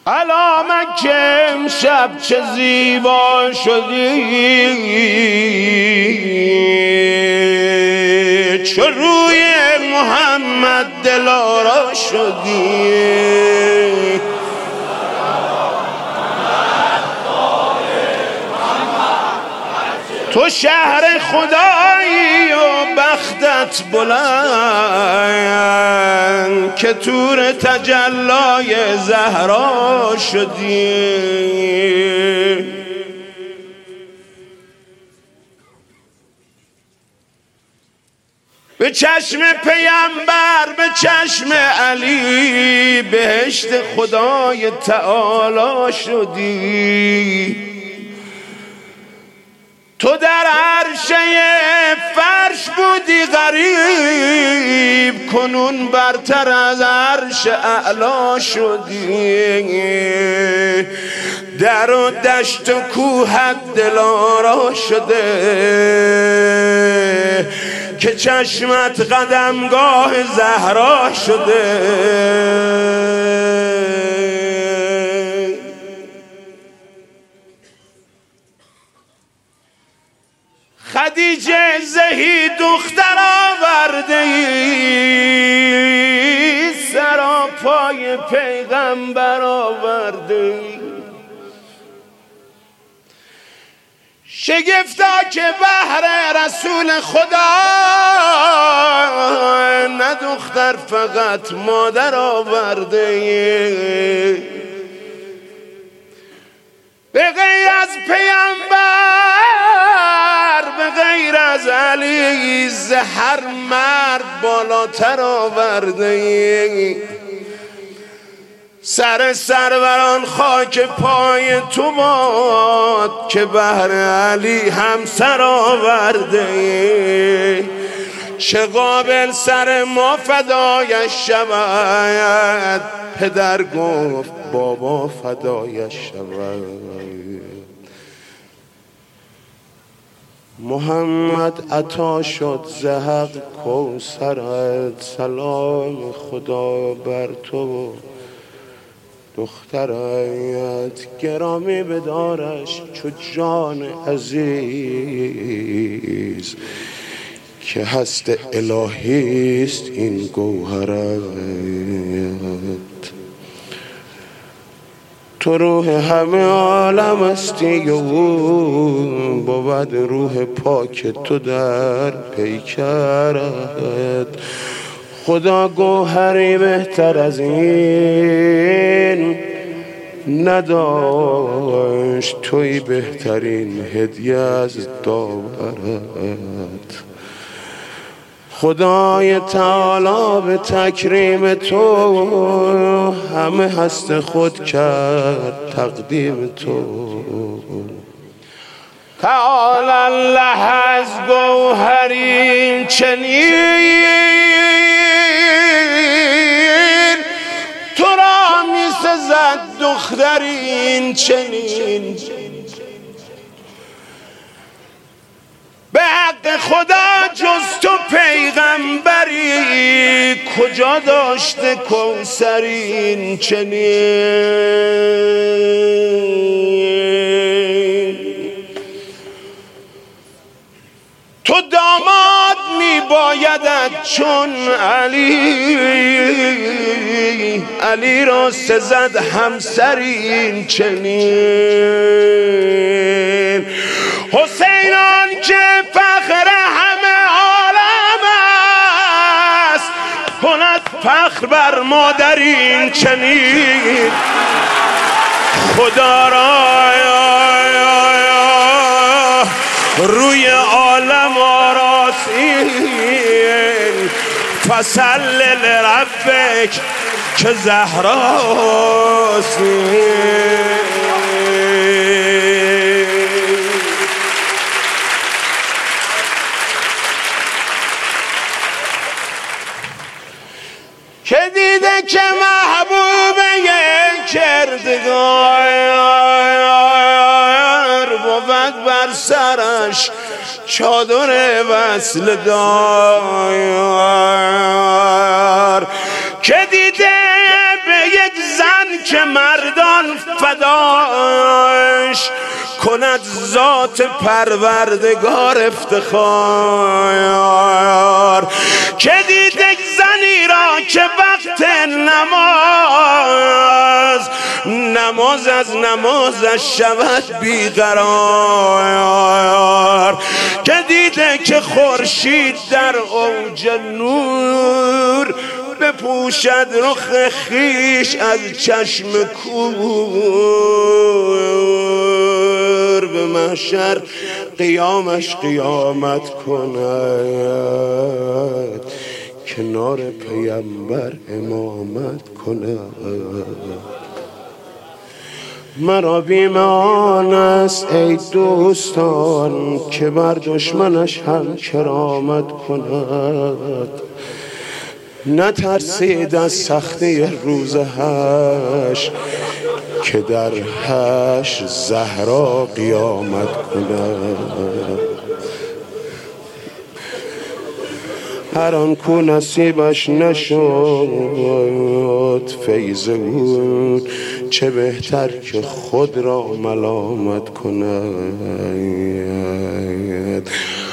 علامت که امشب چه زیبا شدی، چو روی محمد دلارا شدی. تو شهر خدایی و بختت بلند که تور تجلای زهرا شدی. به چشم پیامبر، به چشم علی، بهشت خدای تعالی شدی. تو در عرشه فرش بودی غریب، کنون برتر از عرش اعلا شدی. در و دشت و کوهت دلارا شده که چشمت قدمگاه زهرا شده. خدیجه زهی دختر آورده ای، سراپای پیغمبر آورده ای. شگفتا که بهر رسول خدا نه دختر فقط مادر آورده ای. به غیر از پیامبر، به غیر از علی، هر مرد بالاتر آورده ای. سر سروران خاک پای تو باد که بهر علی هم سر آورده ای. چه قابل سر ما فدایش شود، پدر گفت بابا فدایش شود. محمد عطا شد ز حق کوثرت، سلام خدا بر تو دخترت. گرامی بدارش چو جان عزیز، که هست الهیست این گوهرت. تو روح همه عالم هستی و بود روح پاک تو در پیکرت. خدا گوهری بهتر از این نداشت، توی بهترین هدیه از داورت. خدای تعالی به تکریم تو همه هست خود کرد تقدیم تو. تعالی الله از گوهرین چنین، تو را می سزد دخترین چنین. به حق خدا جز تو پیغمبری، کجا داشته کوثرین چنین. تو داماد می بایدت چون علی را سزد همسرین چنین. حسینان که فخر همه عالم است، کند فخر بر مادرین چنین. خدا را روی عالم آراسین، فصل لربک که زهراست. که دیده که محبوبه کردگار بود بر سرش چادر وصل دار. که دیده به یک زن که مردان فداش کند ذات پروردگار افتخار. که دیده زنی را که وقت نماز از نمازش شود بیقرار. که دیده که خورشید در اوج نور بپوشد رخ خویش از چشم کور. به محشر قیامش قیامت کند کنار پیامبر امامت کند. مرا بیم آن است ای دوستان که بر دشمنش هم کرامت کند. نترسید از سختی روز حشر که در حشر زهرا قیامت کند. هر آن کو نصیبش نشد فیض او چه بهتر که خود را ملامت کند.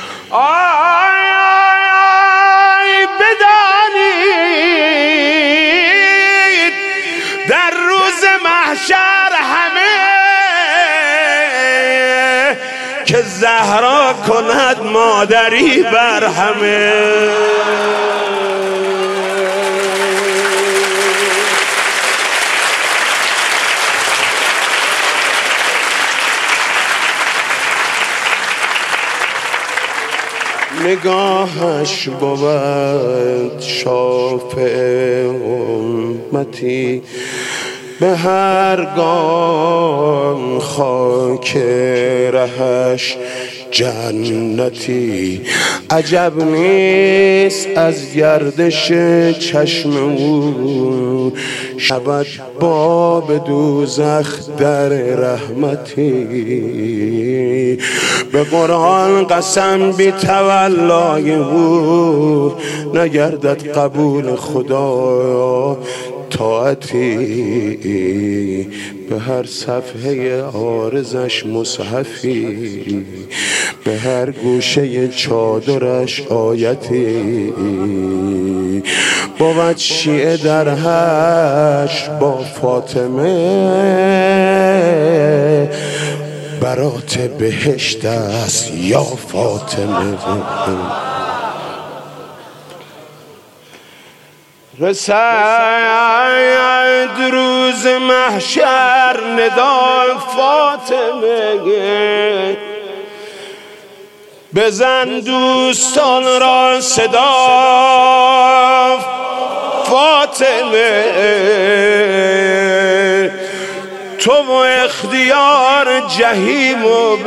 بدانید در روز محشر همه که زهرا کند مادری بر همه. نگاهش بود شافع امتی به هر گام خاک رهش جنتی. عجب نیست از گردش چشم او شود باب دوزخ در رحمتی. به قرآن قسم بی تولای او نگردد قبول خدا طاعتی. به هر صفحه عارضش مصحفی به هر گوشه چادرش آیتی. بود شیعه در حشر با فاطمه برات بهشت است یا فاطمه. رسد روز محشر ندای فاطمه بزن دوستان را صدا فاطمه. تو و اختیار جهیم و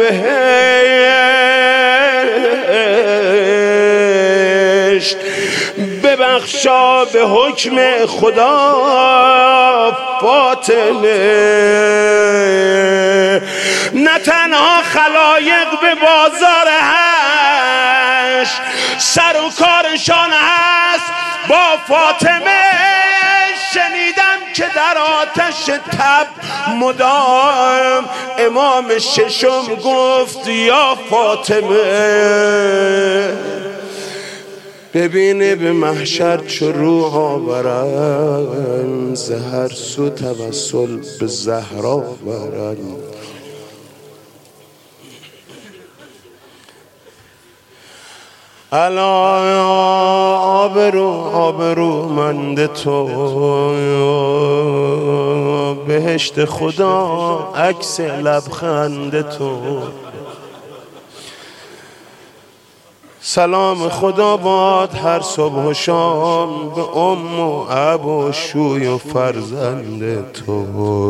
بهشت ببخشا به حکم خدا فاطمه. نه تنها خلایق به بازار حشر سر و کارشان هست با فاطمه. شنیدم که در آتش تب مدام امام ششم گفت یا فاطمه. ببینه به محشر چو روح آورن ز هر سو توسل به زهرا برن. الا آبرو مند تو بهشت خدا عکس لبخند تو. سلام خدا باد هر صبح و شام به ام و اب و شوی و فرزند تو.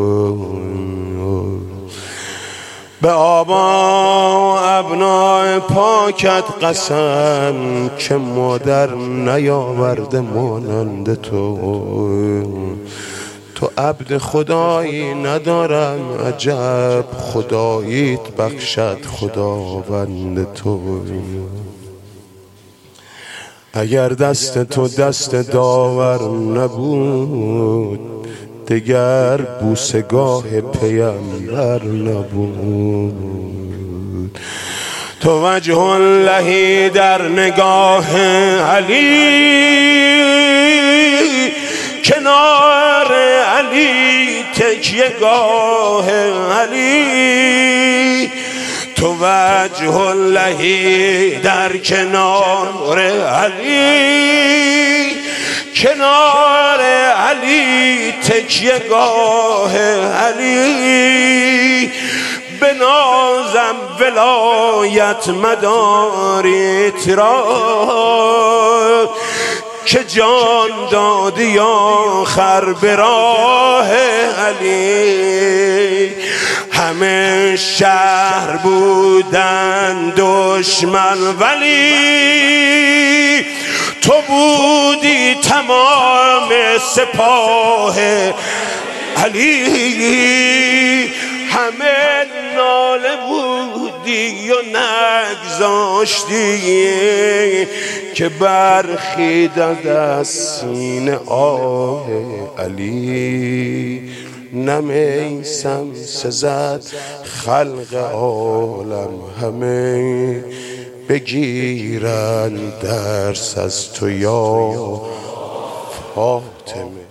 به آبا و ابنای پاکت قسم که مادر نیاورده مانند تو. تو عبد خدایی ندارم عجب خداییت بخشد خداوند تو. اگر دست تو دست داور نبود دگر بوسگاه پیامبر نبود. تو وجه اللهی در نگاه علی، کنار علی تکیه گاه علی. تو وجه اللهی در کنار علی، کنار علی تکیه گاه علی. بنازم ولایت مداریت را، که جان دادی آخر به راه علی. همه شهر بودن دشمن ولی تو بودی تمام سپاه علی. همه ناله بودی و نگذاشتی که برخیدد از سینه آه علی. نمیسم سزد خلق عالم همه، بگیرن درس از تو یا فاطمه.